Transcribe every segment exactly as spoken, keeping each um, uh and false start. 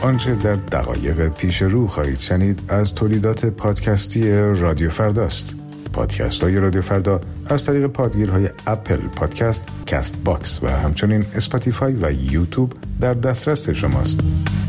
آنچه در دقایق پیش رو خواهید شنید از تولیدات پادکستی رادیو فرداست. پادکست های رادیو فردا از طریق پادگیرهای اپل پادکست، کست باکس و همچنین اسپاتیفای و یوتیوب در دسترس شماست.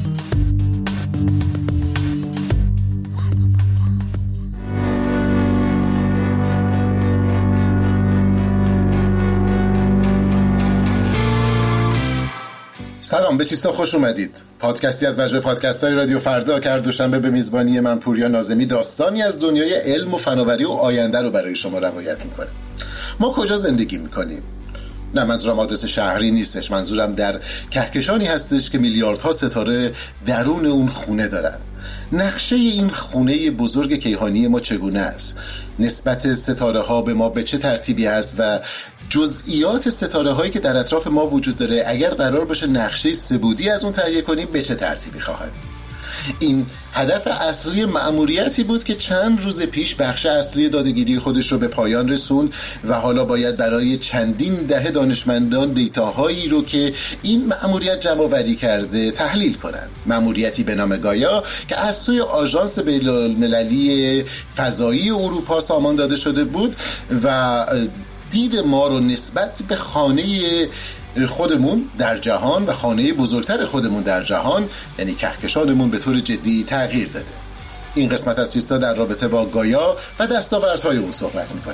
سلام، به چیستا خوش اومدید. پادکستی از مجموعه پادکست های رادیو فردا که هر دوشنبه به میزبانی من پوریا ناظمی داستانی از دنیای علم و فناوری و آینده رو برای شما روایت میکنه. ما کجا زندگی میکنیم؟ نه، منظورم آدرس شهری نیستش، منظورم در کهکشانی هستش که میلیاردها ستاره درون اون خونه دارن. نقشه این خونه بزرگ کیهانی ما چگونه است؟ نسبت ستاره ها به ما به چه ترتیبی است و جزئیات ستاره هایی که در اطراف ما وجود داره اگر قرار باشه نقشه سه‌بعدی از اون تهیه کنیم به چه ترتیبی خواهد؟ این هدف اصلی مأموریتی بود که چند روز پیش بخش اصلی داده‌گیری خودش رو به پایان رسوند و حالا باید برای چندین دهه دانشمندان دیتاهایی رو که این مأموریت جمع‌آوری کرده تحلیل کنند. مأموریتی به نام گایا که از سوی آژانس بین‌المللی فضایی اروپا سامان داده شده بود و دید ما رو نسبت به خانه خودمون در جهان و خانه بزرگتر خودمون در جهان، یعنی کهکشانمون، به طور جدی تغییر داده. این قسمت از چیستا در رابطه با گایا و دستاوردهای اون صحبت میکنه.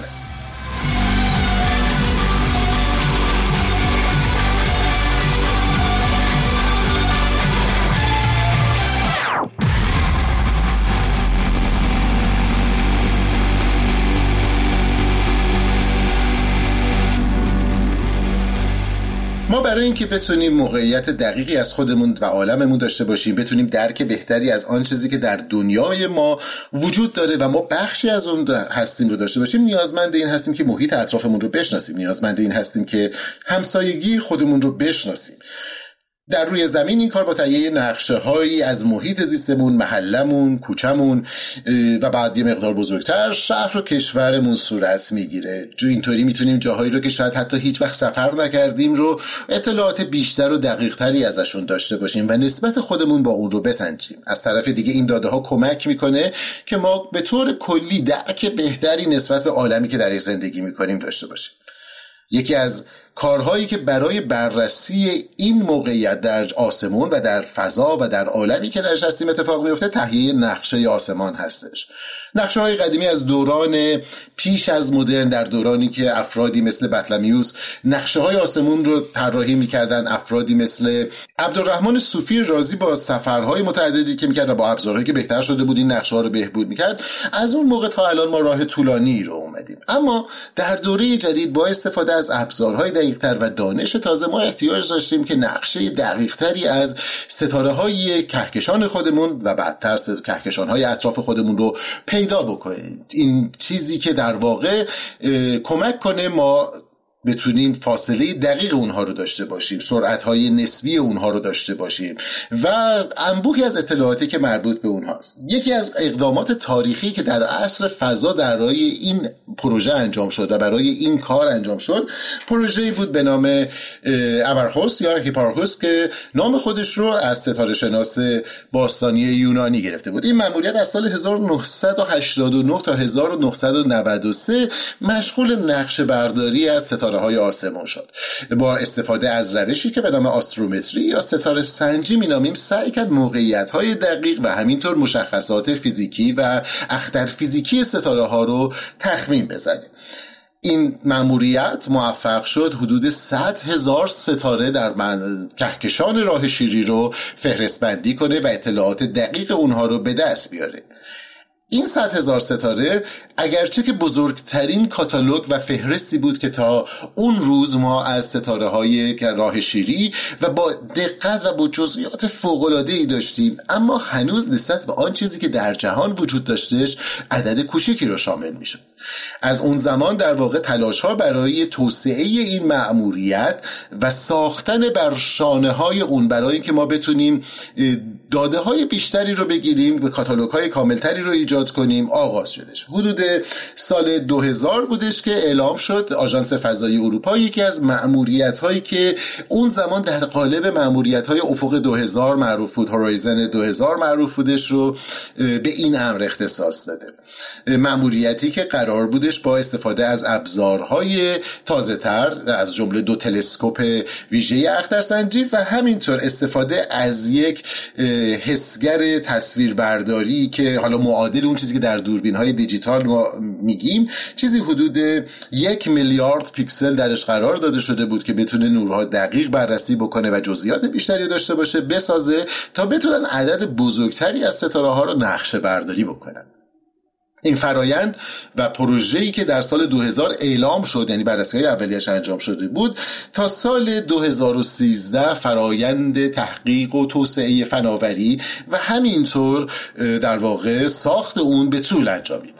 ما برای اینکه بتونیم موقعیت دقیقی از خودمون و عالممون داشته باشیم، بتونیم درک بهتری از آن چیزی که در دنیای ما وجود داره و ما بخشی از اون هستیم رو داشته باشیم، نیازمند این هستیم که محیط اطرافمون رو بشناسیم، نیازمند این هستیم که همسایگی خودمون رو بشناسیم. در روی زمین این کار با تهیه نقشه هایی از محیط زیستمون، محلمون، کوچمون و بعد یه مقدار بزرگتر شهر و کشورمون صورت میگیره. جو اینطوری میتونیم جاهایی رو که شاید حتی هیچ وقت سفر نکردیم رو اطلاعات بیشتر و دقیق تری ازشون داشته باشیم و نسبت خودمون با اون رو بسنجیم. از طرف دیگه این داده ها کمک میکنه که ما به طور کلی درک بهتری نسبت به عالمی که درش زندگی میکنیم داشته باشیم. یکی از کارهایی که برای بررسی این موقعیت در آسمون و در فضا و در عالمی که درش هستیم اتفاق میفته تهیه نقشه آسمان هستش. نقشه های قدیمی از دوران پیش از مدرن، در دورانی که افرادی مثل بطلمیوس نقشه های آسمون رو طراحی میکردن، افرادی مثل عبدالرحمن صوفی رازی با سفرهای متعددی که میکرد و با ابزارهایی که بهتر شده بود این نقشه ها رو بهبود میکرد، از اون موقع تا الان ما راه طولانی رو اومدیم. اما در دوره جدید با استفاده از ابزارهای دقیق‌تر و دانش تازه ما احتیاج داشتیم که نقشه دقیق‌تری از ستاره‌های کهکشان خودمون و بعدتر کهکشان‌های اطراف خودمون رو پیدا بکنیم. این چیزی که در واقع کمک کنه ما بتونیم فاصله دقیق اونها رو داشته باشیم، سرعت‌های نسبی اونها رو داشته باشیم و انبوهی از اطلاعاتی که مربوط به اونهاست. یکی از اقدامات تاریخی که در عصر فضا در راه این پروژه انجام شد و برای این کار انجام شد، پروژه‌ای بود به نام ابرخوس یا هیپارخوس که نام خودش رو از ستاره شناس باستانی یونانی گرفته بود. این مأموریت از سال هزار و نهصد و هشتاد و نه تا هزار و نهصد و نود و سه مشغول نقشه برداری از ستاره های آسمان شد. با استفاده از روشی که به نام آسترومتری یا ستاره سنجی مینامیم سعی کرد موقعیت های دقیق و همینطور مشخصات فیزیکی و اختر فیزیکی ستاره ها رو تخمین بزنه. این مأموریت موفق شد حدود صد هزار ستاره در کهکشان راه شیری رو فهرست بندی کنه و اطلاعات دقیق اونها رو به دست بیاره. این صد هزار ستاره اگرچه که بزرگترین کاتالوگ و فهرستی بود که تا اون روز ما از ستاره های راه شیری و با دقت و با جزئیات فوق‌العاده‌ای داشتیم، اما هنوز نسبت به آن چیزی که در جهان وجود داشتش عدد کوچکی رو شامل میشد. از اون زمان در واقع تلاش‌ها برای توسعه این مأموریت و ساختن بر شانه‌های اون برای اینکه ما بتونیم داده های بیشتری رو بگیریم و کاتالوگ های کاملتری رو ایجاد کنیم آغاز شدش. حدود سال دو هزار بودش که اعلام شد آژانس فضایی اروپا یکی از مأموریت هایی که اون زمان در قالب مأموریت های افق دو هزار معروف بود، هورایزن دو هزار معروف بودش، رو به این امر اختصاص داده. مأموریتی که قرار بودش با استفاده از ابزارهای تازه تر از جمله دو تلسکوپ ویژه اخترسنجی و همینطور استفاده از یک حسگر تصویربرداری که حالا معادل اون چیزی که در دوربین های دیجیتال ما میگیم، چیزی حدود یک میلیارد پیکسل درش قرار داده شده بود که بتونه نورها دقیق بررسی بکنه و جزئیات بیشتری داشته باشه، بسازه تا بتونن عدد بزرگتری از ستاره ها رو نقشه برداری بکنن. این فرایند و پروژه‌ای که در سال دو هزار اعلام شد، یعنی بررسی‌های اولیه‌اش انجام شده بود، تا سال دو هزار و سیزده فرایند تحقیق و توسعه فناوری و همینطور در واقع ساخت اون به طول انجامید.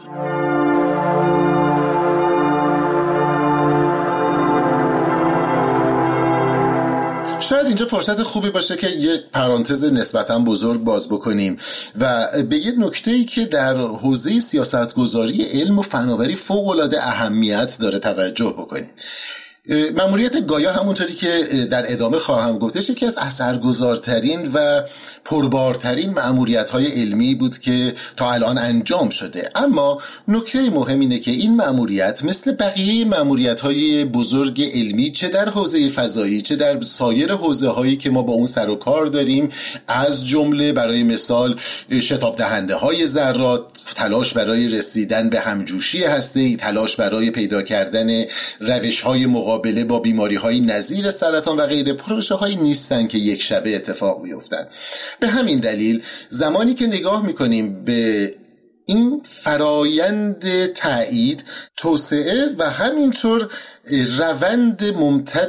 شاید اینجا فرصت خوبی باشه که یک پرانتز نسبتاً بزرگ باز بکنیم و به یک نکته‌ای که در حوزه سیاستگذاری علم و فناوری فوق‌العاده اهمیت داره توجه بکنیم. مأموریت گایا همونطوری که در ادامه خواهم گفتش یکی از اثرگذارترین و پربارترین مأموریت‌های علمی بود که تا الان انجام شده. اما نکته مهم اینه که این مأموریت مثل بقیه مأموریت‌های بزرگ علمی چه در حوزه فضایی چه در سایر حوزه‌هایی که ما با اون سر و کار داریم، از جمله برای مثال شتاب دهنده‌های ذرات، تلاش برای رسیدن به همجوشی هسته‌ای، تلاش برای پیدا کردن روش‌های مقابله با بیماری‌های نظیر سرطان و غیره، پروژه‌هایی نیستن که یک شبه اتفاق بیفتن. به همین دلیل زمانی که نگاه می‌کنیم به این فرایند تایید، توسعه و همینطور روند ممتد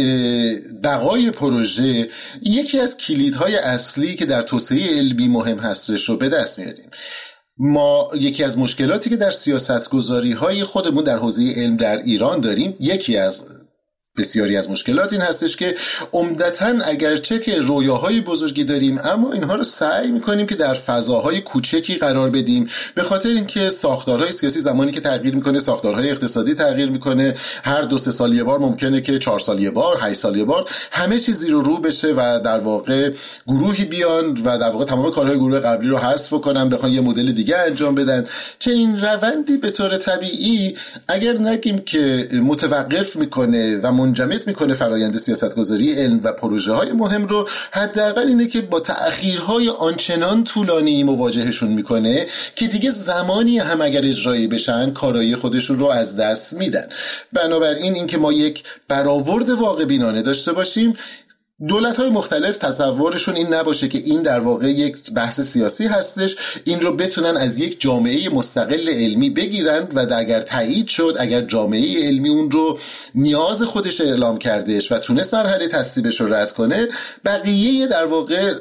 بقای پروژه، یکی از کلیدهای اصلی که در توسعه علمی مهم هستش رو به دست میاریم. ما یکی از مشکلاتی که در سیاستگذاری های خودمون در حوزه علم در ایران داریم، یکی از بسیاری از مشکلات این هستش که عمدتاً اگرچه که رویاهای بزرگی داریم اما اینها رو سعی میکنیم که در فضاهای کوچکی قرار بدیم، به خاطر اینکه ساختارهای سیاسی زمانی که تغییر میکنه، ساختارهای اقتصادی تغییر میکنه، هر دو سه سال یه بار ممکنه که چهار سال یه بار، هشت سال یه بار همه چیزی رو رو بشه و در واقع گروهی بیان و در واقع تمام کارهای گروه قبلی رو حذف کنن، بخوان یه مدل دیگه انجام بدن. چنین روندی به طور طبیعی اگر نگیم که متوقف میکنه و منجمد میکنه فرایند سیاستگذاری علم و پروژه های مهم رو، حداقل اینه که با تأخیرهای آنچنان طولانی مواجهشون میکنه که دیگه زمانی هم اگر اجرایی بشن کارایی خودشون رو از دست میدن. بنابراین این که ما یک برآورد واقع بینانه داشته باشیم، دولت‌های مختلف تصورشون این نباشه که این در واقع یک بحث سیاسی هستش، این رو بتونن از یک جامعه مستقل علمی بگیرن و اگر تایید شد، اگر جامعه علمی اون رو نیاز خودش اعلام کردش و تونست مرحله تصویبش رو رد کنه، بقیه در واقع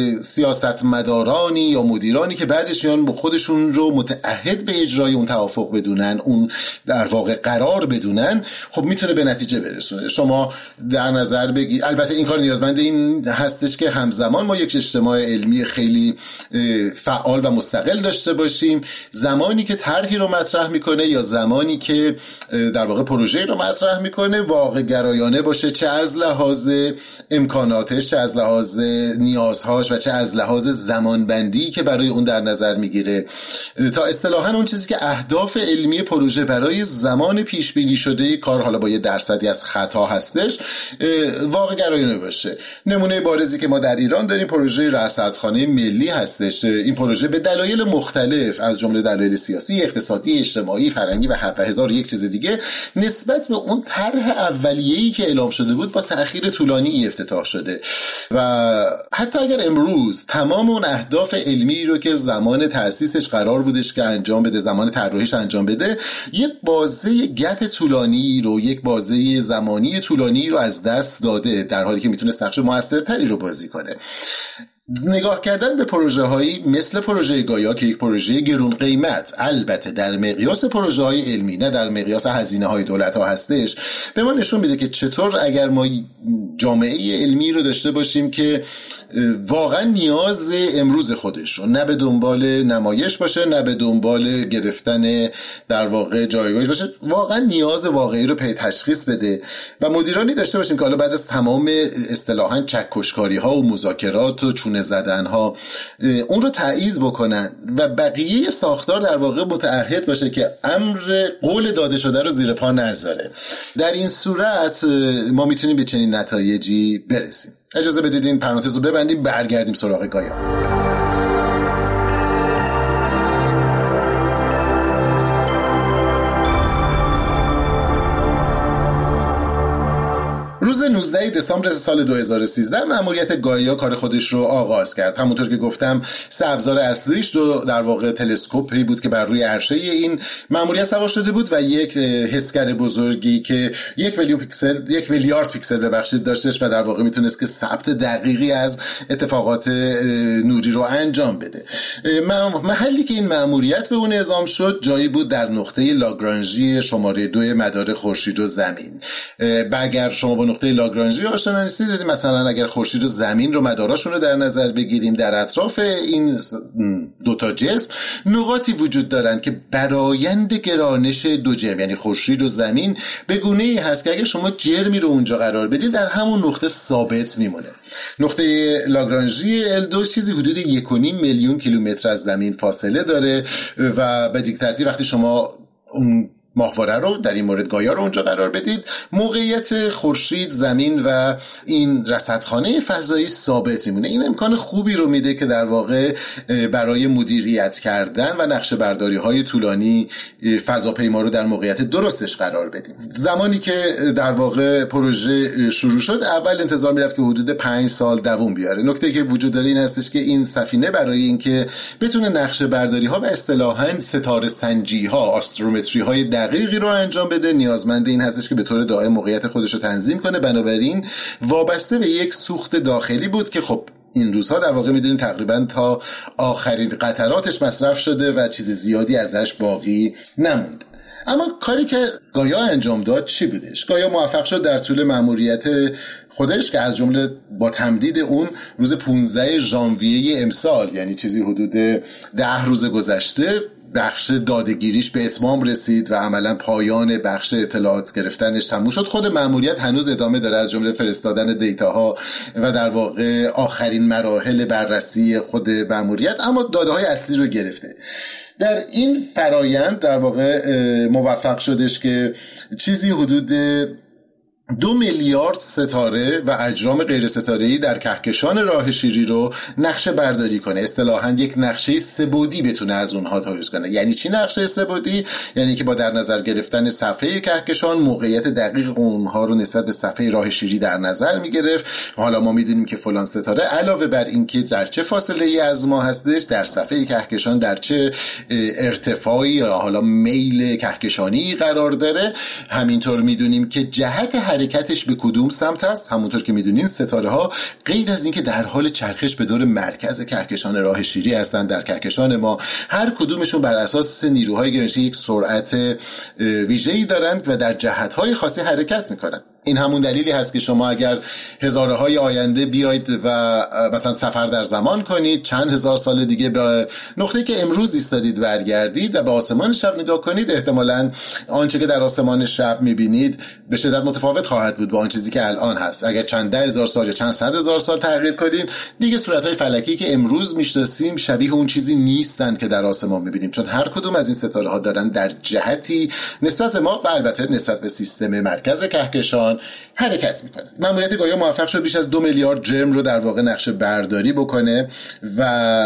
سیاستمدارانی یا مدیرانی که بعدش میان خودشون رو متعهد به اجرای اون توافق بدونن، اون در واقع قرار بدونن، خب میتونه به نتیجه برسونه. شما در نظر بگیر، البته این کار نیازمند این هستش که همزمان ما یک اجتماع علمی خیلی فعال و مستقل داشته باشیم. زمانی که طرحی رو مطرح میکنه یا زمانی که در واقع پروژه رو مطرح میکنه واقع گرایانه باشه، چه از لحاظ امکاناتش، چه از لحاظ نیازهاش و چه از لحاظ زمانبندی که برای اون در نظر میگیره، تا اصطلاحاً اون چیزی که اهداف علمی پروژه برای زمان پیش بینی شده کار حالا با یه درصدی از خطا هستش واقع گرایانه باشه. نمونه بارزی که ما در ایران داریم پروژه رصدخانه ملی هستش. این پروژه به دلایل مختلف از جمله دلایل سیاسی، اقتصادی، اجتماعی، فرهنگی و هزار یک چیز دیگه نسبت به اون طرح اولیه‌ای که اعلام شده بود با تأخیر طولانی افتتاح شده و حتی اگر امروز تمام اون اهداف علمی رو که زمان تأسیسش قرار بودش که انجام بده، زمان طراحیش انجام بده، یک بازه گپ طولانی رو، یک بازه زمانی طولانی رو از دست داده، در حالی که میتونه نقش موثرتری رو بازی کنه. نگاه کردن به پروژه هایی مثل پروژه گایا که یک پروژه گرون قیمت، البته در مقیاس پروژه های علمی نه در مقیاس هزینه های دولت ها هستش، به ما نشون میده که چطور اگر ما جامعه علمی رو داشته باشیم که واقعا نیاز امروز خودش رو نه به دنبال نمایش باشه نه به دنبال گرفتن در واقع جایگاهی باشه، واقعا نیاز واقعی رو پی تشخیص بده و مدیرانی داشته باشیم که حالا بعد از تمام اصطلاحاً چکشکاری ها و مذاکرات و چونه زدن ها اون رو تایید بکنن و بقیه ساختار در واقع متعهد باشه که امر قول داده شده رو زیر پا نذاره. در این صورت ما میتونیم به چنین نتایجی برسیم. اجازه بدید این پرانتز رو ببندیم، برگردیم سراغ گایا. روز نوزدهم دسامبر سال دو هزار و سیزده مأموریت گایا کار خودش رو آغاز کرد. همونطور که گفتم سه ابزار اصلیش رو در واقع تلسکوپی بود که بر روی عرشه این مأموریت سوار شده بود و یک حسگر بزرگی که یک میلیون پیکسل یک میلیارد پیکسل ببخشید داشتش و در واقع میتونست که ثبت دقیقی از اتفاقات نوری رو انجام بده. محلی که این مأموریت به اون اعزام شد جایی بود در نقطه لاگرانژی شماره دو مدار خورشید و زمین. اگر شما با نقطه لاگرانژی آشنا نیستید، مثلا اگر خورشید و زمین رو مداراشون رو در نظر بگیریم، در اطراف این دوتا جسم نقاطی وجود دارند که برآیند گرانش دو جرم یعنی خورشید و زمین به گونه‌ای هست که اگر شما جرمی رو اونجا قرار بدید در همون نقطه ثابت میمونه. نقطه لاگرانژی ال دو چیزی حدود یک و نیم میلیون کیلومتر از زمین فاصله داره و به دیگر ترتیب وقتی شما اون ماهواره رو در این مورد گایا رو اونجا قرار بدید، موقعیت خورشید، زمین و این رصدخانه فضایی ثابت میمونه. این امکان خوبی رو میده که در واقع برای مدیریت کردن و نقشه برداری های طولانی فضاپیما رو در موقعیت درستش قرار بدیم. زمانی که در واقع پروژه شروع شد اول انتظار میرفت که حدود پنج سال دوام بیاره. نکته که وجود داره این هستش که این سفینه برای اینکه بتونه نقشه برداری ها و اصطلاحاً ستاره سنجی ها، آسترومتری های دقیقی رو انجام بده نیازمند این هستش که به طور دائم موقعیت خودش رو تنظیم کنه. بنابراین وابسته به یک سوخت داخلی بود که خب این روزها در واقع میدونید تقریبا تا آخرین قطراتش مصرف شده و چیز زیادی ازش باقی نمونده. اما کاری که گایا انجام داد چی بودش؟ گایا موفق شد در طول مأموریت خودش که از جمله با تمدید اون روز پانزدهم ژانویه امسال، یعنی چیزی حدود ده روز گذشته، بخش دادگیریش به اتمام رسید و عملا پایان بخش اطلاعات گرفتنش تموم شد. خود مأموریت هنوز ادامه داره، از جمله فرستادن دیتاها و در واقع آخرین مراحل بررسی خود مأموریت، اما داده های اصلی رو گرفته. در این فرایند در واقع موفق شدش که چیزی حدود دو میلیارد ستاره و اجرام غیر ستاره‌ای در کهکشان راه شیری رو نقشه برداری کنه. اصطلاحاً یک نقشه سه‌بعدی بتونه از اونها تایید کنه. یعنی چی نقشه سه‌بعدی؟ یعنی که با در نظر گرفتن صفحه کهکشان موقعیت دقیق اونها رو نسبت به صفحه راه شیری در نظر میگرفت. حالا ما میدونیم که فلان ستاره علاوه بر اینکه در چه فاصله‌ای از ما هستش، در صفحه کهکشان در چه ارتفاعی یا حالا میل کهکشانی قرار داره. همینطور میدونیم که جهت حرکتش به کدوم سمت است. همونطور که میدونین ستاره ها غیر از اینکه در حال چرخش به دور مرکز کهکشان راه شیری هستند، در کهکشان ما هر کدومشون بر اساس نیروهای گرانشی یک سرعت ویژه‌ای دارند و در جهت‌های خاصی حرکت میکنند. این همون دلیلی هست که شما اگر هزاره های آینده بیاید و مثلا سفر در زمان کنید، چند هزار سال دیگه به نقطه‌ای که امروز ایستادید برگردید و به آسمان شب نگاه کنید، احتمالاً آنچه که در آسمان شب می‌بینید به شدت متفاوت خواهد بود با آن چیزی که الان هست. اگر چند ده هزار سال یا چند صد هزار سال تغییر کنیم، دیگه صورت‌های فلکی که امروز می‌شناسیم شبیه اون چیزی نیستند که در آسمان می‌بینیم، چون هر کدوم از این ستاره‌ها دارن در جهتی نسبت ما و البته نسبت به سیستم مرکز کهکشان حرکت میکنه. مأموریت گایا موفق شد بیش از دو میلیارد جرم رو در واقع نقشه برداری بکنه و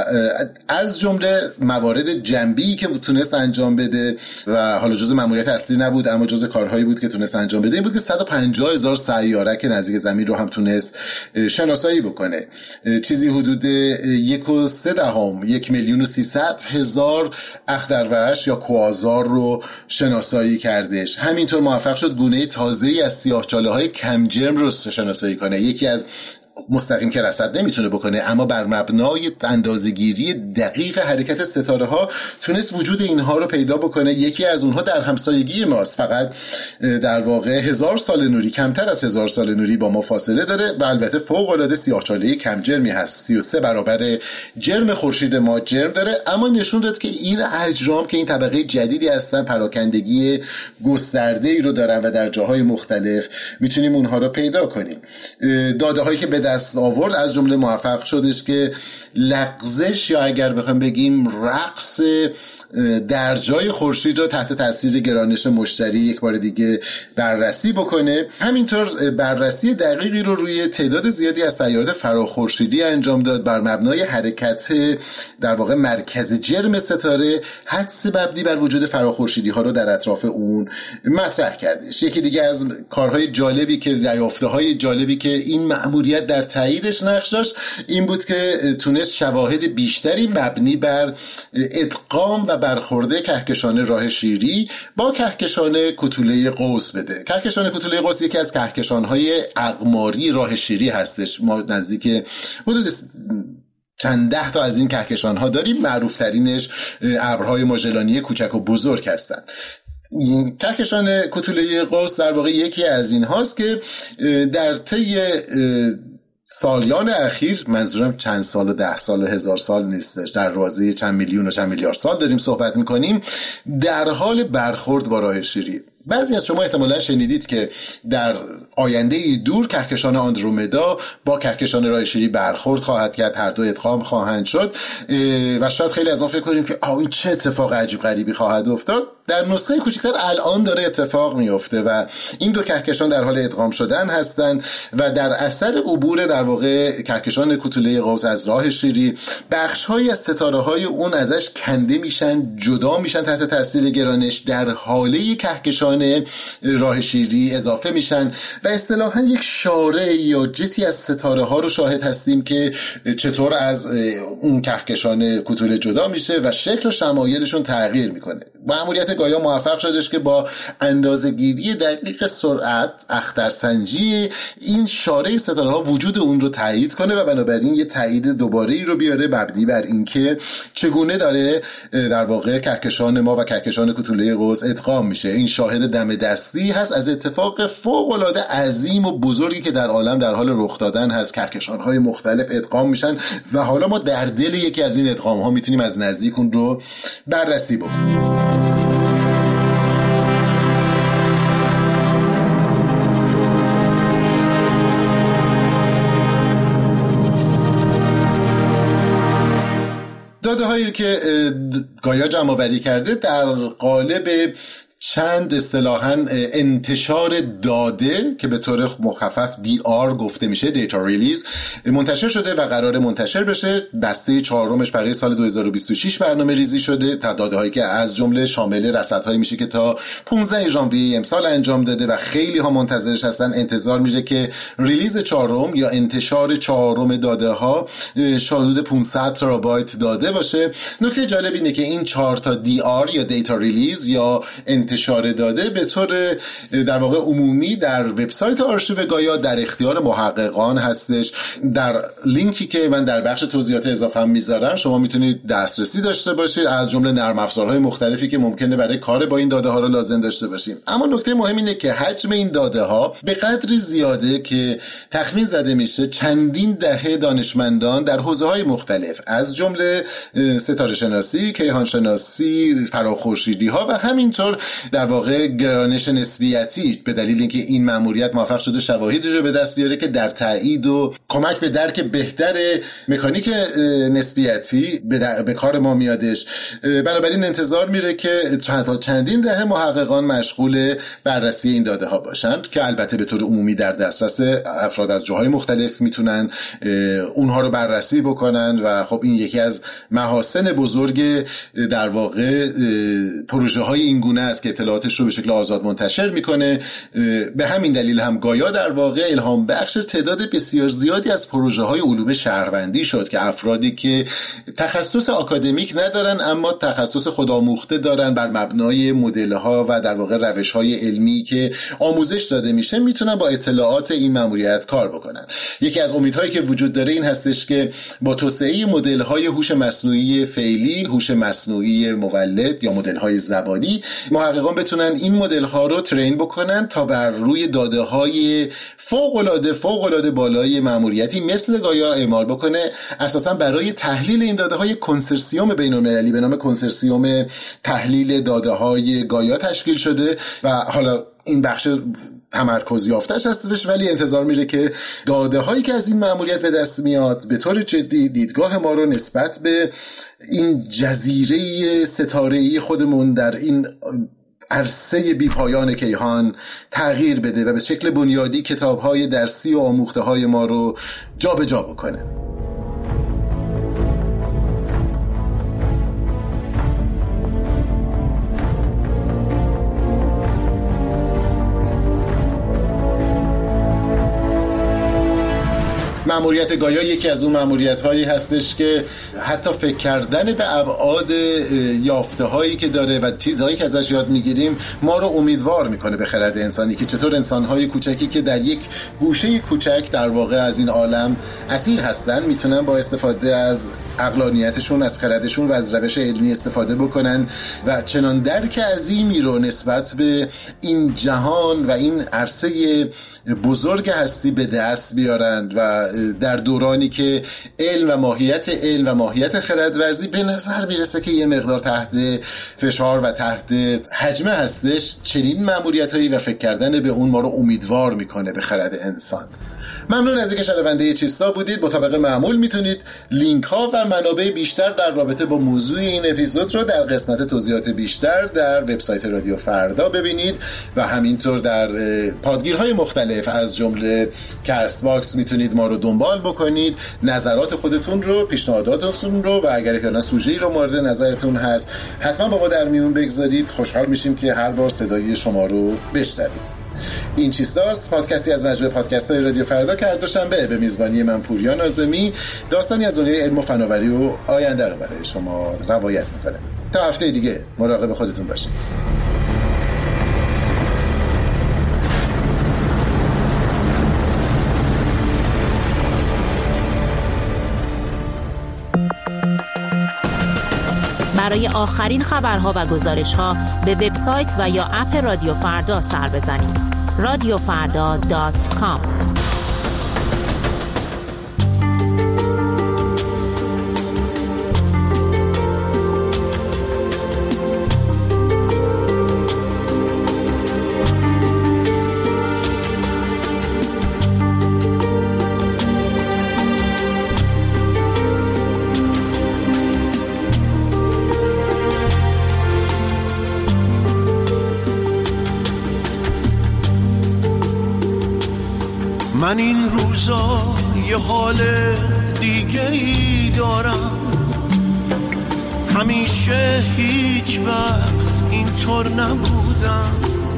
از جمله موارد جنبی که تونست انجام بده و حالا جزء مأموریت اصلی نبود اما جزء کارهایی بود که تونست انجام بده این بود که صد و پنجاه هزار سیاره که نزدیک زمین رو هم تونست شناسایی بکنه. چیزی حدود یک و سه دهم یک میلیون و سیصد هزار اختروحش یا کوازار رو شناسایی کردش. همینطور موفق شد گونه تازه‌ای از سیاه‌چاله های کم جرم رو شناسایی کنه. یکی از مستقیم که رصد نمیتونه بکنه، اما بر مبنای اندازه‌گیری دقیق حرکت ستاره ها تونست وجود اینها رو پیدا بکنه. یکی از اونها در همسایگی ماست، فقط در واقع هزار سال نوری، کمتر از هزار سال نوری با ما فاصله داره و البته فوق العاده سیاه‌چاله کم جرمی هست، سی و سه برابر جرم خورشید ما جرم داره، اما نشون داد که این اجرام که این طبقه جدیدی هستن پراکندگی گسترده‌ای رو دارن و در جاهای مختلف میتونیم اونها رو پیدا کنیم. داده هایی که به دست آورد از جمله موفق شدش که لغزش یا اگر بخوام بگیم رقص در جای خورشید رو تحت تاثیر گرانش مشتری یک بار دیگه بررسی بکنه. همینطور بررسی دقیقی رو روی تعداد زیادی از سیارات فراخورشیدی انجام داد بر مبنای حرکت در واقع مرکز جرم ستاره، حدس مبنی بر وجود فراخورشیدی ها رو در اطراف اون مطرح کردش. یکی دیگه از کارهای جالبی که دریافته های جالبی که این مأموریت در تاییدش نقش داشت این بود که تونست شواهد بیشتری مبنی بر ادغام و برخورده کهکشان راه شیری با کهکشان کوتوله قوس بده. کهکشان کوتوله قوس یکی از کهکشان‌های اقماری راه شیری هستش. ما نزدیک حدود چند ده تا از این کهکشان‌ها داریم، معروف ترینش ابرهای ماژلانی کوچک و بزرگ هستند. کهکشان کوتوله قوس در واقع یکی از این هاست که در طی سالیان اخیر، منظورم چند سال و ده سال و هزار سال نیستش، در رازه چند میلیون و چند میلیارد سال داریم صحبت میکنیم، در حال برخورد با راه شیری. بعضی از شما احتمالا شنیدید که در آینده دور کهکشان آندرومدا با کهکشان راه شیری برخورد خواهد کرد، هر دو ادغام خواهند شد و شاید خیلی از ما فکر کنیم که آه این چه اتفاق عجیب غریبی خواهد افتاد. در نسخه کوچکتر الان داره اتفاق میفته و این دو کهکشان در حال ادغام شدن هستند و در اثر عبور در واقع کهکشان کوتوله قوس از راه شیری، بخش‌هایی از ستاره‌های اون ازش کنده میشن، جدا میشن تحت تاثیر گرانش، در حاله کهکشان راه شیری اضافه میشن و اصطلاحاً یک شاره یا جتی از ستاره ها رو شاهد هستیم که چطور از اون کهکشان کوتوله جدا میشه و شکل و شمایلشون تغییر میکنه. مأموریت گایا موفق شدش که با اندازه‌گیری دقیق سرعت، اخترسنجی این شاره ستاره ها وجود اون رو تایید کنه و بنابراین یه تایید دوباره‌ای رو بیاره مبنی بر اینکه چگونه داره در واقع کهکشان ما و کهکشان کوتوله قوس ادغام میشه. این شاهد دم دستی هست از اتفاق فوق‌العاده عظیم و بزرگی که در عالم در حال رخ دادن هست. کهکشان‌های مختلف ادغام میشن و حالا ما در دل یکی از این ادغام‌ها میتونیم از نزدیک اون رو بررسی بکنیم. داده هایی که گایا جمع آوری کرده در قالب چند اصطلاحاً انتشار داده که به طور مخفف دی آر گفته میشه، دیتا ریلیز، منتشر شده و قرار منتشر بشه. دسته چهارمش برای سال دو هزار و بیست و شش برنامه ریزی شده. داده هایی که از جمله شامل رصدهایی میشه که تا پانزده ژانویه امسال انجام داده و خیلی ها منتظرش هستن. انتظار میره که ریلیز چهارم یا انتشار چهارم داده ها حدود پانصد ترابایت داده باشه. نکته جالب اینه که این چهار تا دی آر یا دیتا ریلیز یا انتشار داده به طور در واقع عمومی در وبسایت آرشیو گایا در اختیار محققان هستش. در لینکی که من در بخش توضیحات اضافه هم میذارم شما میتونید دسترسی داشته باشید، از جمله نرم افزارهای مختلفی که ممکنه برای کار با این داده ها رو لازم داشته باشیم. اما نکته مهم اینه که حجم این داده ها به قدری زیاده که تخمین زده میشه چندین دهه دانشمندان در حوزه‌های مختلف از جمله ستاره شناسی، کیهان شناسی، فراخورشیدی ها و همینطور در واقع گرانش نسبیتی به دلیل اینکه این مأموریت موفق شده شواهدی رو به دست بیاره که در تایید و کمک به درک بهتر مکانیک نسبیتی به, به کار ما میادش. بنابراین انتظار میره که چند چندین دهه محققان مشغول بررسی این داده ها باشند که البته به طور عمومی در دسترس افراد از جاهای مختلف میتونن اونها رو بررسی بکنن و خب این یکی از محاسن بزرگ در واقع پروژه های این گونه است که اطلاعاتش رو به شکل آزاد منتشر میکنه. به همین دلیل هم گایا در واقع الهام بخش تعداد بسیار زیادی از پروژه های علوم شهروندی شد که افرادی که تخصص آکادمیک ندارن اما تخصص خودآموخته دارن بر مبنای مدل ها و در واقع روش های علمی که آموزش داده میشه میتونن با اطلاعات این ماموریت کار بکنن. یکی از امیدهایی که وجود داره این هستش که با توسعه مدل های هوش مصنوعی فعلی، هوش مصنوعی مولد یا مدل های زبانی، محققان بتونن این مدل ها رو ترین بکنن تا بر روی داده های فوق العاده فوق العاده بالای ماموریتی مثل گایا اعمال بکنه. اساسا برای تحلیل این داده های کنسرسیوم بین‌المللی به نام کنسرسیوم تحلیل داده های گایا تشکیل شده و حالا این بخش تمرکز یافتش هستش، ولی انتظار میره که داده هایی که از این مأموریت به دست میاد به طور جدی دیدگاه ما رو نسبت به این جزیره ستاره‌ای خودمون در این عرصه بی پایان کیهان تغییر بده و به شکل بنیادی کتاب‌های درسی و آموخته‌های ما رو جا به جا بکنه. مأموریت گایا یکی از اون مأموریت‌هایی هستش که حتی فکر کردن به ابعاد یافته‌هایی که داره و چیزهایی که ازش یاد می‌گیریم ما رو امیدوار می‌کنه به خرد انسانی که چطور انسان‌های کوچکی که در یک گوشه کوچک در واقع از این عالم اسیر هستن میتونن با استفاده از عقلانیتشون، از خردشون و از روش علمی استفاده بکنن و چنان درک عظیمی رو نسبت به این جهان و این عرصه بزرگ هستی به دست بیارند و در دورانی که علم و ماهیت علم و ماهیت خردورزی به نظر میرسه که یه مقدار تحت فشار و تحت حجمه هستش، چنین مأموریت‌هایی و فکر کردن به اون ما رو امیدوار میکنه به خرد انسان. ممنون از اینکه شنونده چیستا بودید. مطابق معمول میتونید لینک ها و منابع بیشتر در رابطه با موضوع این اپیزود رو در قسمت توضیحات بیشتر در وبسایت رادیو فردا ببینید و همینطور در پادگیرهای مختلف از جمله کست باکس میتونید ما رو دنبال بکنید. نظرات خودتون رو، پیشنهاداتتون رو و اگر که سوژه‌ای رو مورد نظرتون هست حتما با ما در میون بگذارید. خوشحال میشیم که هر بار صدای شما رو بشنویم. این چیستاست، پادکستی از مجموعه پادکست های رادیو فردا که هر دوشنبه به میزبانی من پوریا ناظمی داستانی از دنیای علم و فناوری و آینده رو برای شما روایت میکنه. تا هفته دیگه مراقب خودتون باشید. برای آخرین خبرها و گزارش‌ها به وبسایت و یا اپ رادیو فردا سر بزنید. رادیو فردا دات کام. من این روزا یه حال دیگه ای دارم، همیشه هیچ وقت اینطور نبودم،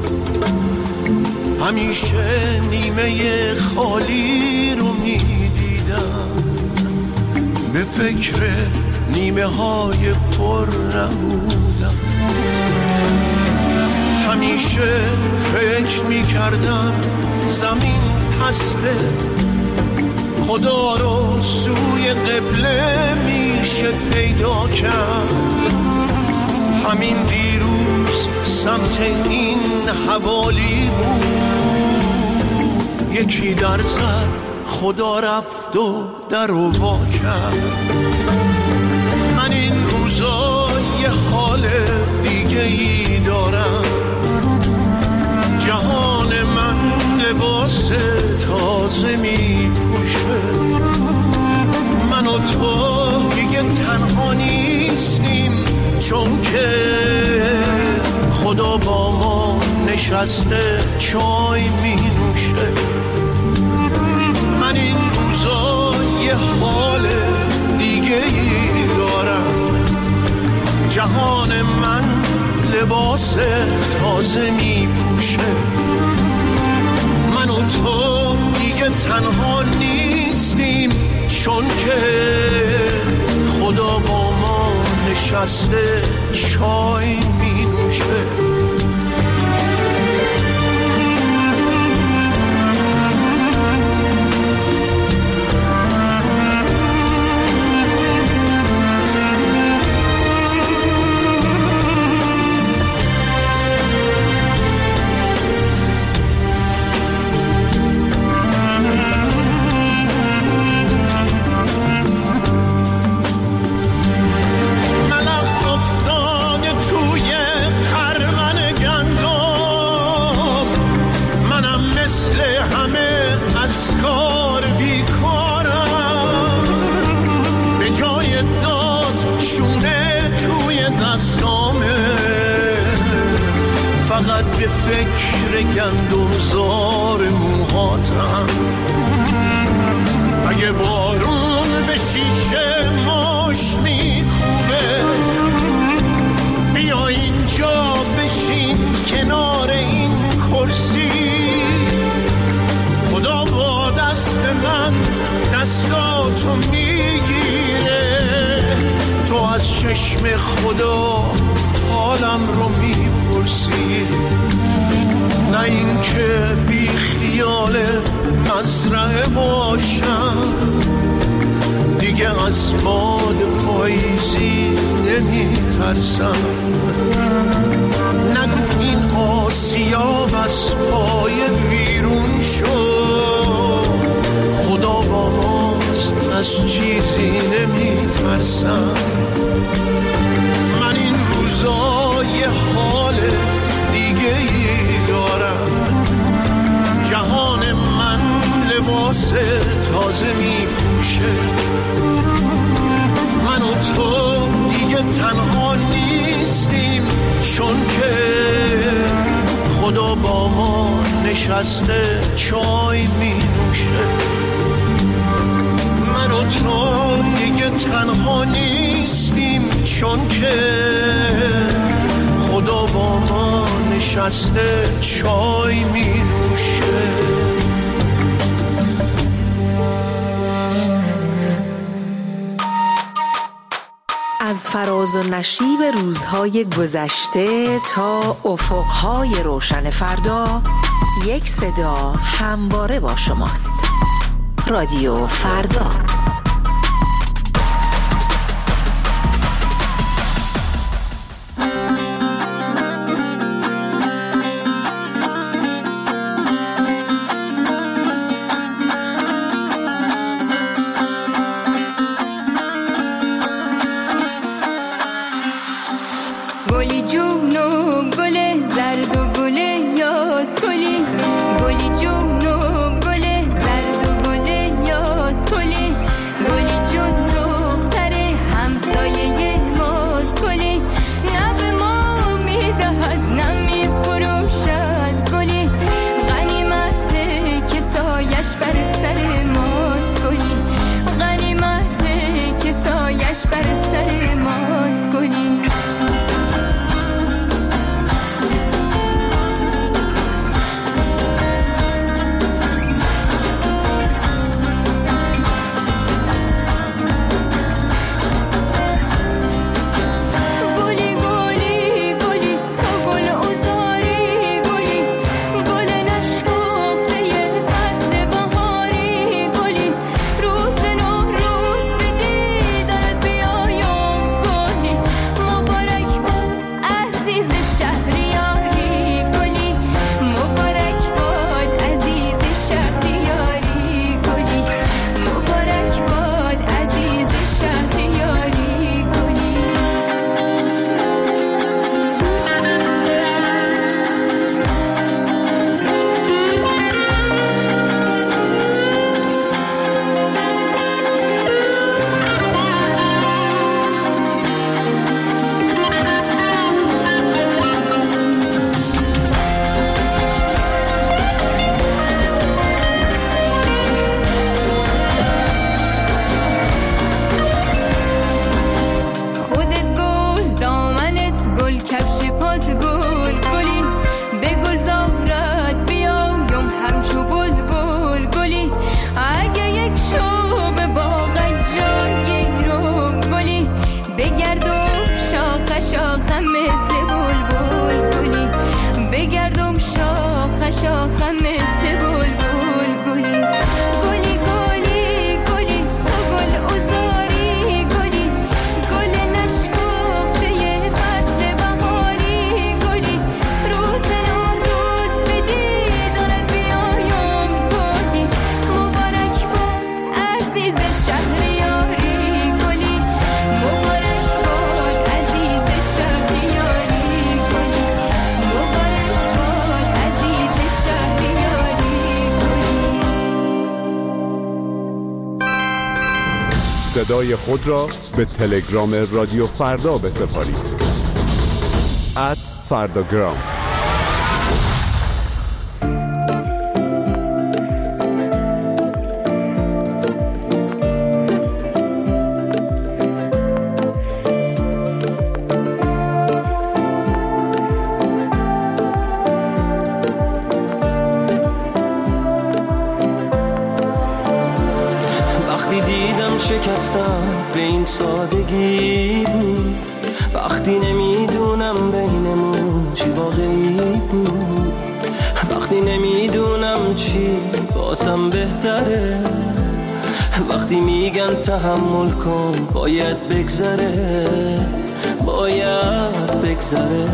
همیشه نیمه خالی رو میدیدم، به فکر نیمه های پر نبودم، همیشه فکر میکردم زمین هسته، خدا رو سوی قبله میشه پیدا کرد، همین دیروز سمت این حوالی بود، یکی در زد خدا رفت و در رو وا کرد. من این روزا یه حال دیگه ای دارم، جهان من لباس تازه می پوشه، من و تو دیگه تنها نیستیم، چون که خدا با ما نشسته چای می نوشه. من این روزا یه حال دیگه ای دارم، جهان من لباس تازه می پوشه. من و تو دیگه تنها نیستیم، چون که خدا با ما نشسته چای می نوشه. فقط به فکر گندم زار موهاتم. اگه بارون به شیشه ماش میکوبه، بیا اینجا بشین کنار این کرسی. خدا با دست من دستاتو میگیره، تو از چشم خدا حالم رو میپرسی. نه این که بی خیال مزرعه باشم، دیگه از باد پاییزی نمیترسم. نگو این آسیاب از پای بیرون شد، خدا با ماست از چیزی نمیترسم. من این روزا یه حال دیگه ای دارم، جهان من لباس تازه می پوشه. من و تو دیگه تنها نیستیم، چون که خدا با ما نشسته چای می نوشه. من و تو دیگه تنها نیستیم، چون که خدا با ما نشسته چای می نوشه. از فراز و نشیب روزهای گذشته تا افقهای روشن فردا، یک صدا همواره با شماست. رادیو فردا. گلی جون و گل زرد و گل یاس گلی، گلی جون و گل زرد و گل یاس گلی. شاخم مثل بلبل گلی گلی گلی گلی تو گل ازاری گلی گل نشکفته یه فصل بهاری گلی روز نو روز بدی دارد بیایم گلی مبارک باد عزیز شهریاری گلی مبارک باد عزیز شهریاری گلی مبارک باد عزیز شهریاری گلی. صدای خود را به تلگرام رادیو فردا بسپارید. ات فرداگرام. وقتی دیدم شکستم به این سادگی بود، وقتی نمیدونم بینمون چی واقعی بود، وقتی نمیدونم چی باسم بهتره، وقتی میگن تحمل کن باید بگذره باید بگذره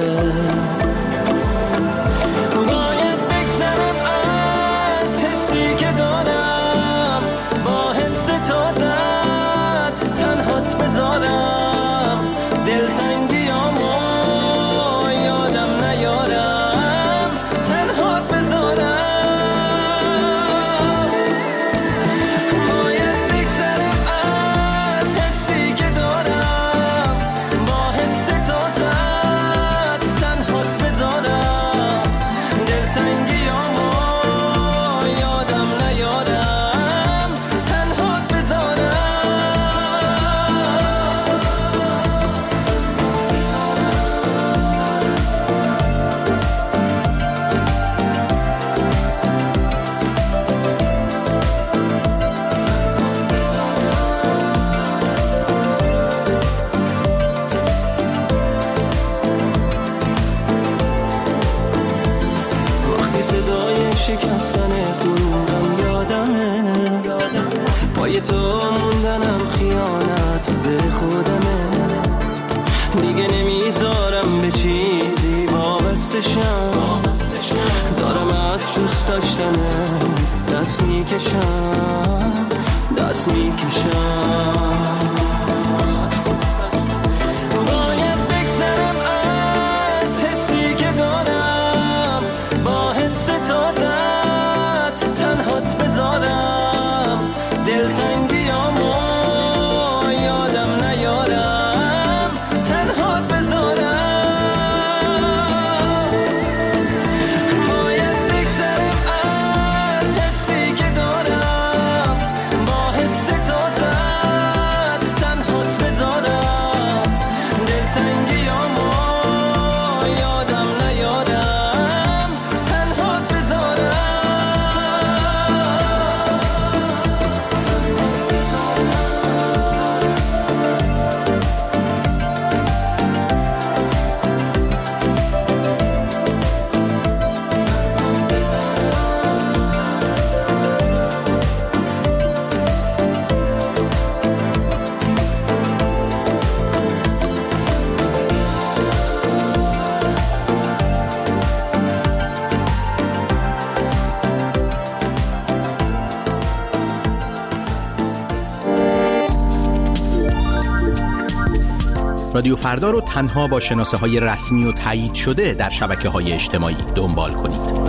باید بگذرم از حسی که دارم، با حس تازت تنهات بذارم، دلتنگیامو یادم نیارم تنهات بذارم، باید بگذرم از حسی که دارم، با حس تازت تنهات بذارم، دلتنگیامو یادم نیارم تنهات بذارم. وقتی صدای شکستن غرورم یادمه، پای تو موندنم خیانت به خودمه، دیگه نمیذارم به چیزی وابستشم، دارم از دوست داشتنم دست میکشم دست میکشم. باید بگذرم از حسی که دارم، با حس تازت تنهات بذارم، دلتنگیامو یادم نیارم تنهات بذارم، باید بگذرم از حسی که دارم، با حس تازت تنهات بذارم، دلتنگیامو یادم نیارم تنهات بذارم. رادیو فردا رو تنها با شناسه های رسمی و تایید شده در شبکه های اجتماعی دنبال کنید.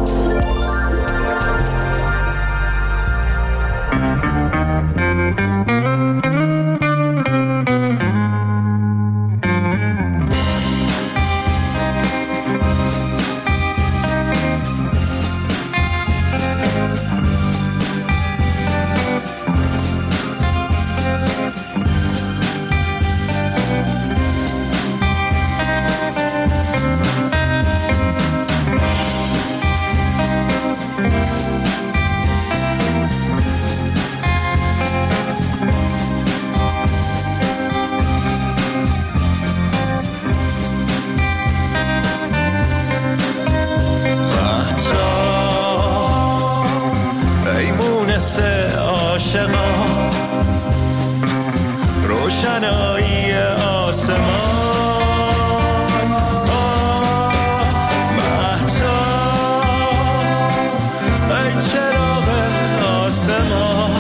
روشنایی آسمان. آه مهتاب ای چراغ آسمان،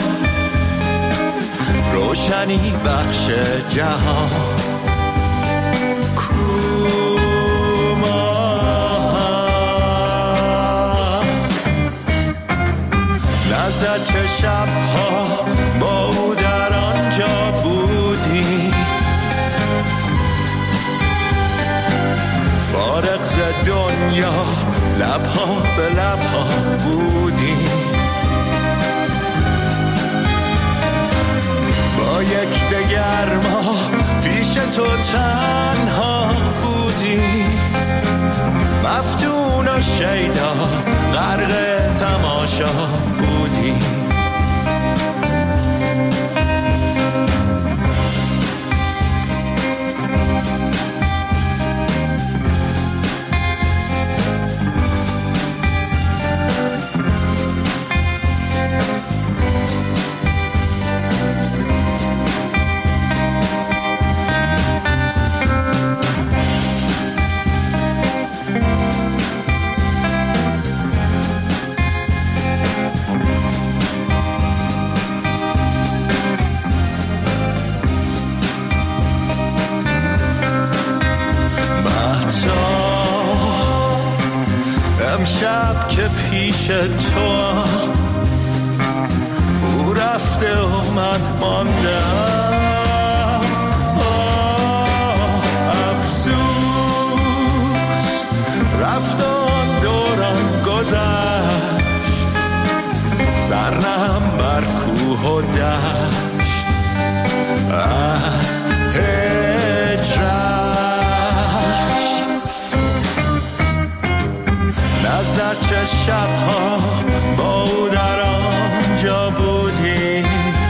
روشنی بخش جهان. نزد چه شبها با او در آنجا بودی، فارغ ز دنیا لبها به لبها بودی. با یک دگر ما پیش تو تنها بودی، مفتون و شیدا غرق تماشا بودی. امشب که پیش تو او رفته و من ماندم، افسوس رفت آن دوران گذشت، سرنم بر کوه و دشت از هجرت. نزد چه شبها با او در آنجا بودی،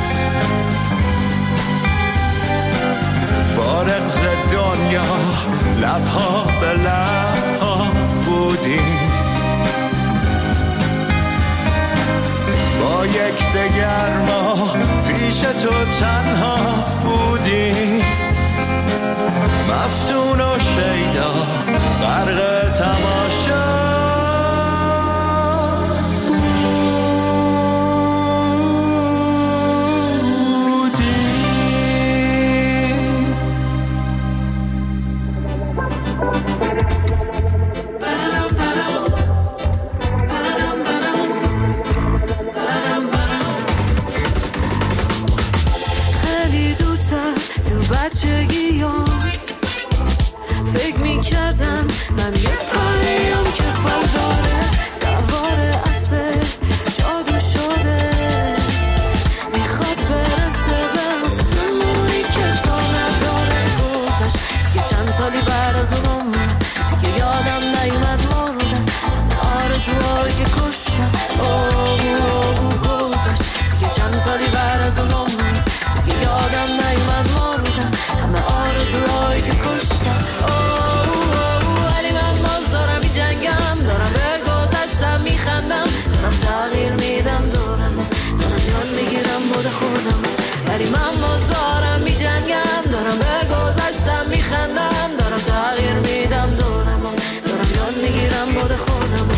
فارغ ز دنیا لبها به لبها بودی. با یک دگر ما پیش تو تنها بودی، مفتون و شیدا غرق تماشا. فکر میکردم من یه پریم که برداره، سوار اسب جادو شده، میخواد برسه به آسمونی که تا نداره. گذشت دیگه چند سالی بعد از اون عمر، دیگه یادم نیومد مردم آرزوهایی که کشتم. اوه اوه گذشت دیگه چند سالی بعد از اون عمر، دیگه یادم نیومد مردم همه آرزوهایی که کشتم. تغییر میدم دورم، دارم یاد میگیرم بود خودم، ولی من باز دارم میجنگم، دارم به گذشتم میخندم، دارم تغییر میدم دورم، دارم یاد میگیرم بود خودم.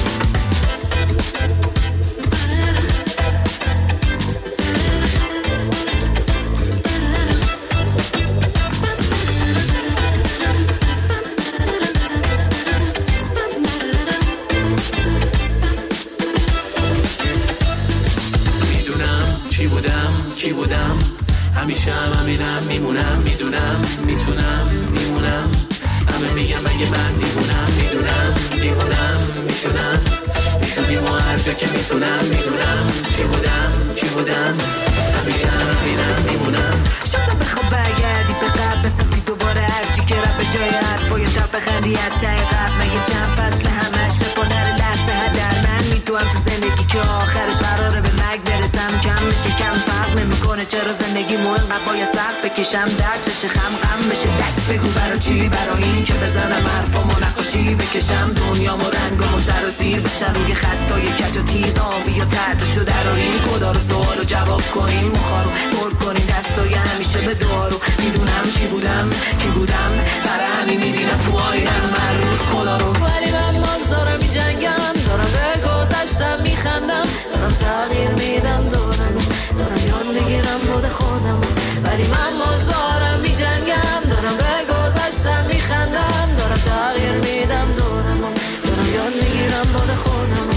همیشه هم همینم میمونم، میدونم میتونم میمونم، همه میگم اگه من دیوونم، میدونم دیوونم میشونم، میشونیم و هر جا که میتونم، میدونم چی بودم چی بودم، همیشه هم همینم میمونم. شاید بخواب برگردی به قبل بسازی دوباره، هرچی که رب به جای حرفای تب بخندی حتی قبل، مگه چند فصل همش بپادر لحظه هدر من میتونم تو زندگی که آخرش قراره به مرگ برسم، کم میشه کم فرق نمیکنه، چرا زندگی مو اینقدر باید سخت بکشم، درد بشه خم غم بشه دک، بگو برا چی، برا این که بزنم حرفامو نقاشی بکشم، دنیامو رنگامو سر و رو سیر بشن روی خطای کج و تیزام بیا تحتشو دراریم کدا رو سوال رو جواب کنیم مخا رو پر کنیم دستای همیشه به دعا رو میدونم چی بودم کی بودم برای همین میبینم تو آینم من روز خدا رو ولی من ناز دارم می جنگم دارم به گذشتم میخندم دارم تغییر میدم دارم دارم یاد میگیرم بود خودم ولی من ناز دارم می جنگم دارم به گذشتم میخندم دارم تغییر میدم دارم دارم یاد میگیرم بود خودم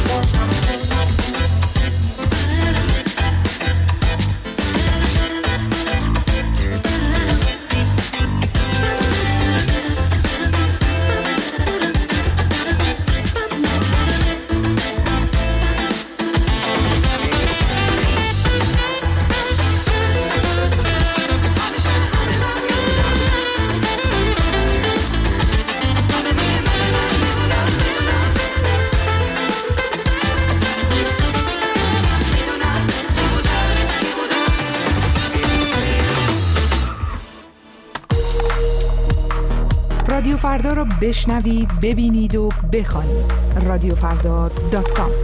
رادیو فردا رو بشنوید، ببینید و بخوانید. رادیو فردا دات کام.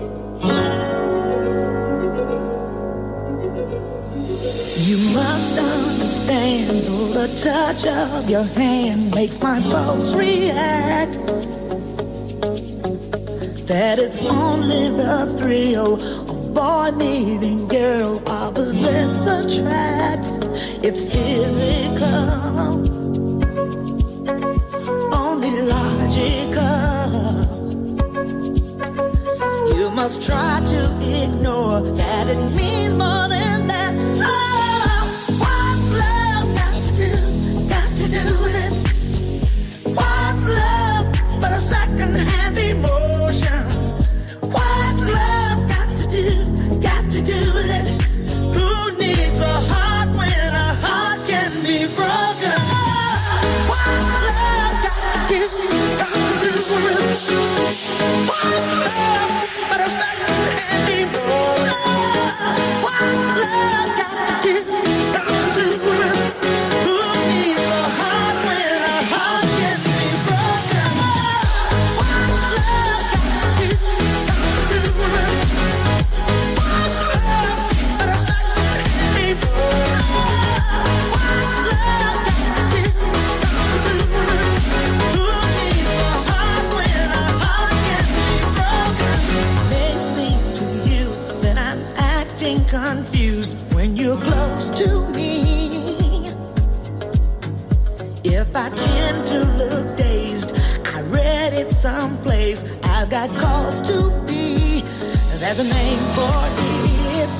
You must understand, though the touch of your hand makes my pulse react, that it's only the thrill of boy meeting girl, opposites attract. It's physical, only logical. You must try to ignore that it means more than that. Oh, what's love got to do, got to do with it? What's love but a second-hand emotion? What's love got to do, got to do with it? Who needs a heart when a heart can be broken? What's love got to do, got to do with it? What's love but a second-hand emotion? What's love got to do, got to do with it? Who needs a heart when a heart can be broken? What's love got to do, got to do with it? What's love but a second-hand emotion? What's love got to do, got to do with it? Who needs a heart when a heart can be broken? May seem to you that I'm acting confused when you're close to me. If I tend to look dazed, I read it someplace. I've got cause to be. There's a name for it.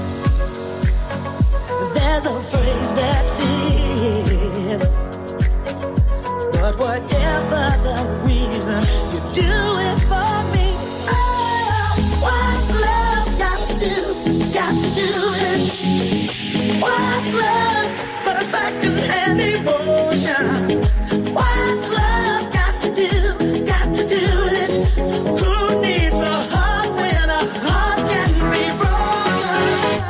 There's a phrase that fits. But whatever the reason, you do it for me. Oh, what's love got to do, got to do it? What's love but a second-hand emotion? What's love got to do, got to do with it? Who needs a heart when a heart can be broken?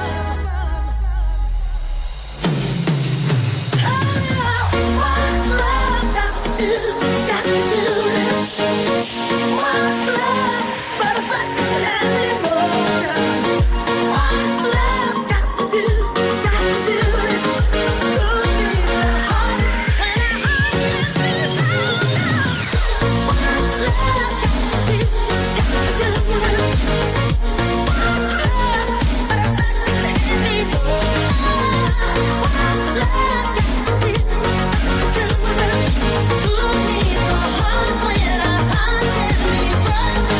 Oh, what's love got to do, got to do with it? What's love but a second-hand emotion? What's love got to do, got to do with it? Who needs a heart when a heart can be broken? What's love got to do, got to do with it? What's love but a second-hand emotion? What's love got to do, got to do with it? Who needs a heart when a heart can be broken?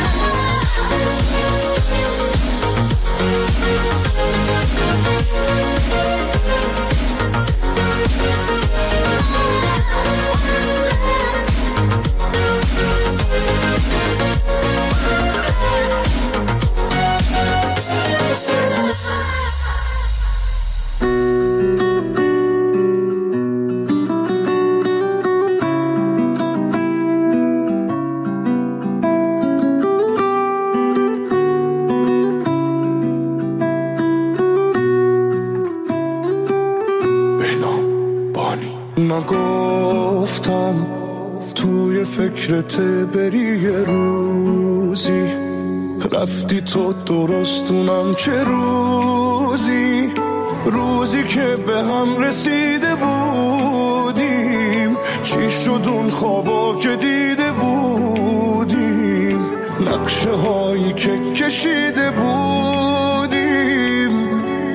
نگفتم توی فکرت بری یه روزی، رفتی تو درستونم چه روزی، روزی که به هم رسیده بودیم، چی شد اون خوابا که دیده بودیم، نقشه هایی که کشیده بودیم.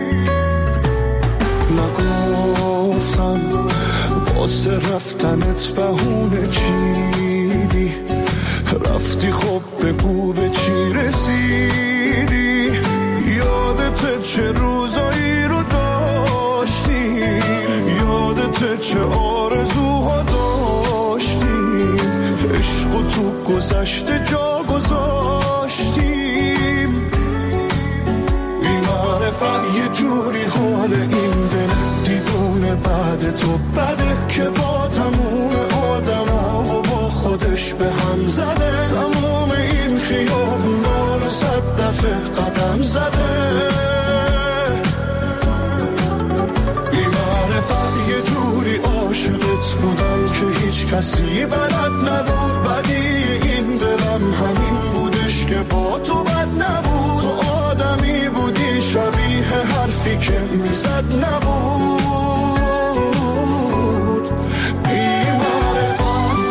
نگفتم واسه رفتنت بهونه چیدی، رفتی خب بگو به چی رسیدی، یادت چه روزایی رو داشتیم، یادت چه آرزوها داشتیم، عشق تو گذشته جا گذاشتیم. بی معرفت یه جوری حال این دل دیوونه بعد تو بده که با تموم آدم ها و با خودش به هم زده، تموم این خیابونا رو صد دفعه قدم زده. بی معرفت یه جوری عاشقت بودم که هیچ کسی بلد نبود، بدی این دلم همین بودش که با تو بد نبود. زد نبود بی معرفت.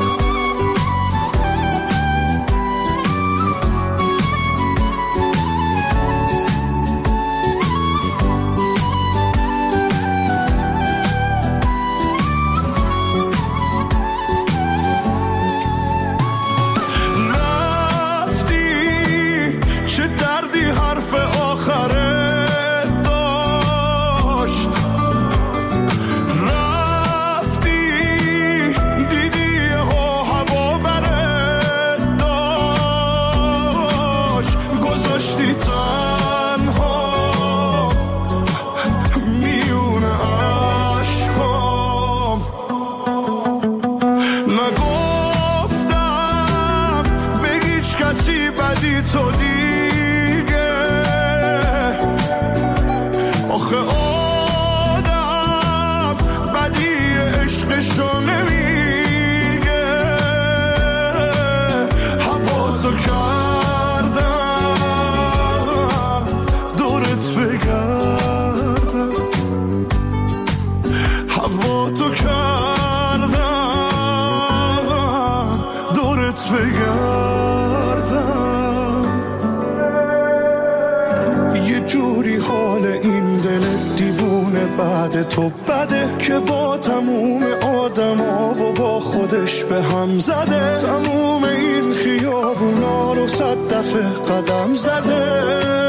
تو بده که با تموم آدما و با خودش به هم زده، تموم این خیابونا رو صد دفعه قدم زده.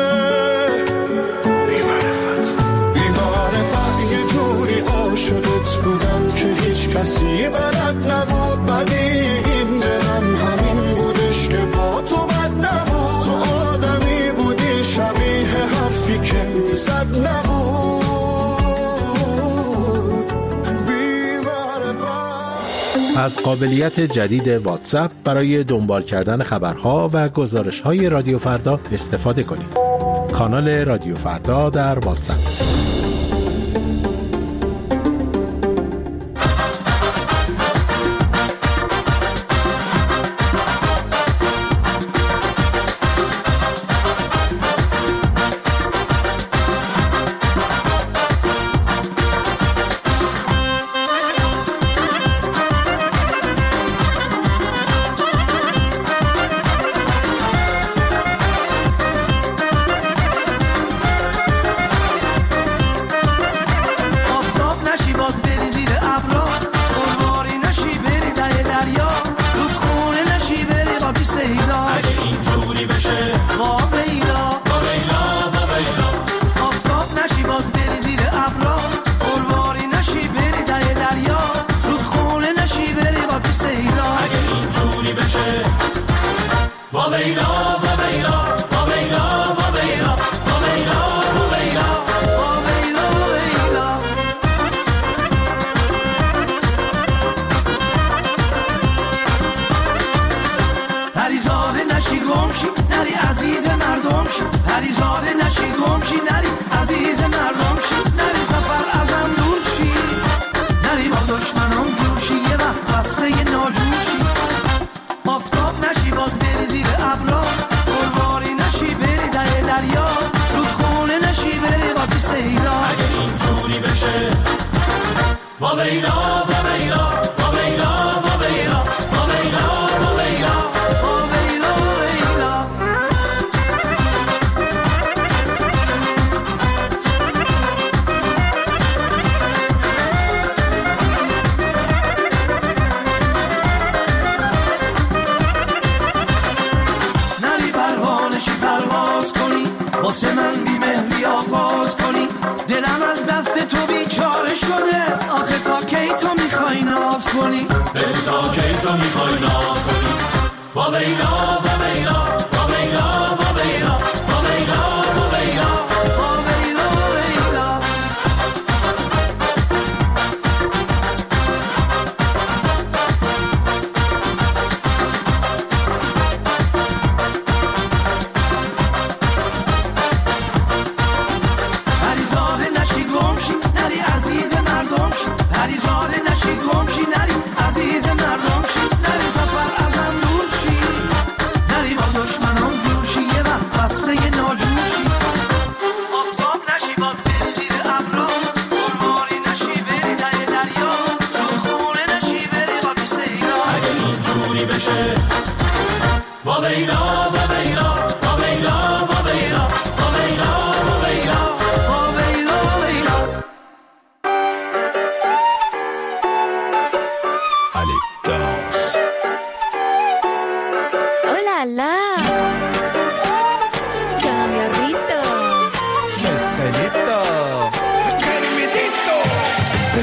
بی معرفت بی معرفت یه جوری عاشقت بودم که هیچ کسی بلد نبود، بدی این دلم همین بودش که با تو بد نبود. تو آدمی بودی شبیه حرفی که زد نبود. از قابلیت جدید واتساپ برای دنبال کردن خبرها و گزارش‌های رادیو فردا استفاده کنید. کانال رادیو فردا در واتساپ.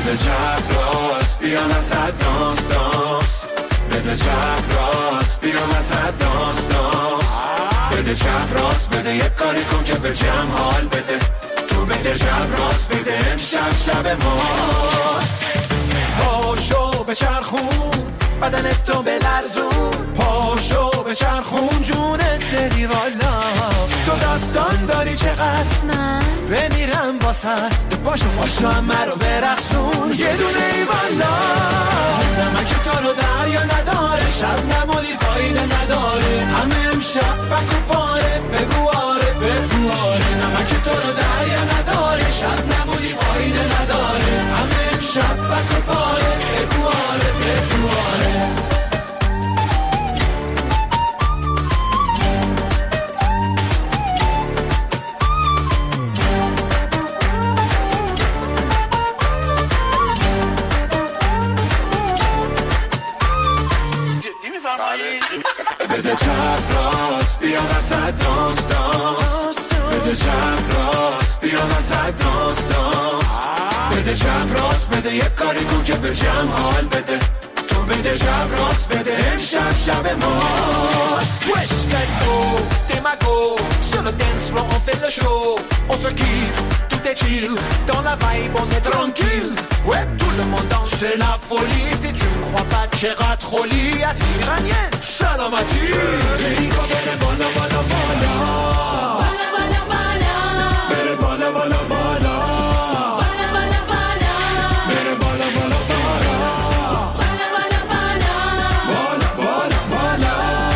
بده چپ راست بیا وسط دانس دانس بده چپ راست بیا وسط دانس دانس بده چپ راست بده یک کاری کن که به جمع حال بده تو بده چپ راست بده امشب شب ماست پاشو به چرخون بدنت تو بلرزون پاشو به چرخون جونت دلی والا تو داستان داری چقدر من بمیرم واسط پاشو پاشو همه رو برقصون یه دونه ای والا نمک تو رو دریا نداره شب نمونی فایده نداره همه امشب بکو پاره بگو آره بگو آره نمک تو رو دریا نداره شب نمونی فایده نداره همه امشب بکو پاره بگو آره بگو آره بده چپ راست بیا وسط دانس دانس بده چپ راست بیا وسط دانس دانس بده چپ راست بده یک کاری کن که به جمع حال بده تو بده چپ راست بده امشب شب ماست Wesh, let's go, démago Sur le dance floor on fait le show On se kiffe, tout est chill Dans la vibe on est tranquille Ouais, tout le monde danse, c'est la folie Si tu ne crois pas que j'ai ratroli Attire iranienne, salamati Rico, bene, bola, bola, bola Bola, bola, bola Bene, bola, bola, bola Bola, bola, bola Bene, bola, bola, bola Bola, bola, bola Bola, bola, bola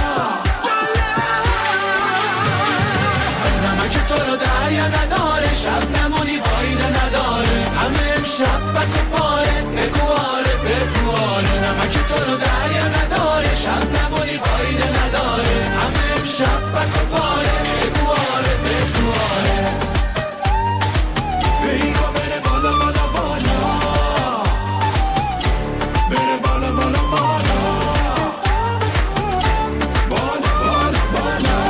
نمک تو رو دریا نداره شب نمونی فایده نداره همه امشب بکو پاره بگو آره بگو آره نمک تو رو دریا نداره شب نمونی فایده نداره همه امشب بکو پاره بگو آره بگو آره بگو بره بالا بالا بالا بره بالا بالا بالا بالا بالا بالا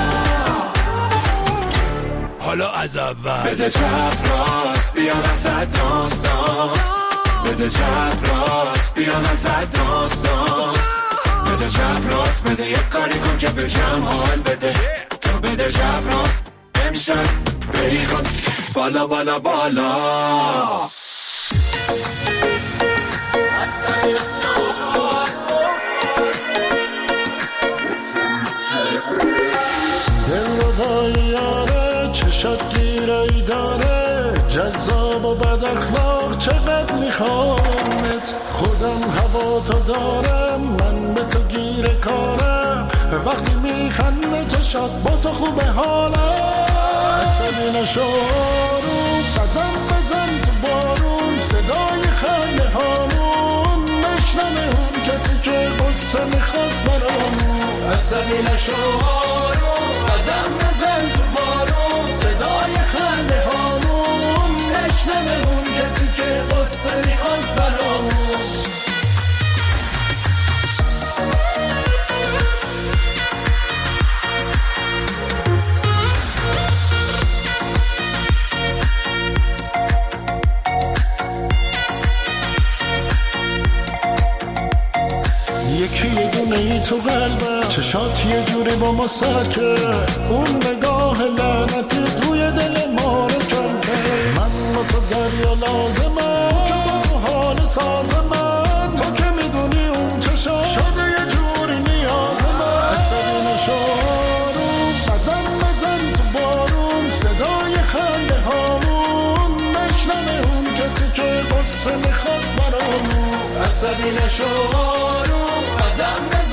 حالا از اول بده چپ راست بیا وسط دانس دانس بده چپ راست بیا وسط دانس دانس بده چپ راست بده یک کاری کن که به جمع حال بده تو بده چپ راست امشب بری کن بالا بالا بالا دل رو دایاره چشات گیرایی داره جذاب و بد اخلاق چقدر میخوامت خودم هوا تو دارم من به تو گیر کارم وقتی میخنده چشات با تو خوبه حالم عصبی نشو رو قدم بزن تو بارون صدای خنده هامون نشنمه اون کسی که قصه میخواست برامون عصبی نشو رو قدم بزن تو بارون صدای خنده هامون نشنمه اون کسی که قصه میخواست برامون یکی یه دونه ای تو قلبم چشات یه جوری با ما سرکه اون نگاه لعنتی توی دل ما رو کنکه من و تو دریا لازمه که با تو حال ساز من تو که میدونی اون چشات شده یه جوری نیاز من عصبی نشو رو قدم بزن تو بارون صدای خنده هامون نشنمه اون کسی که قصه میخواست برامون عصبی نشو رو قدم بزن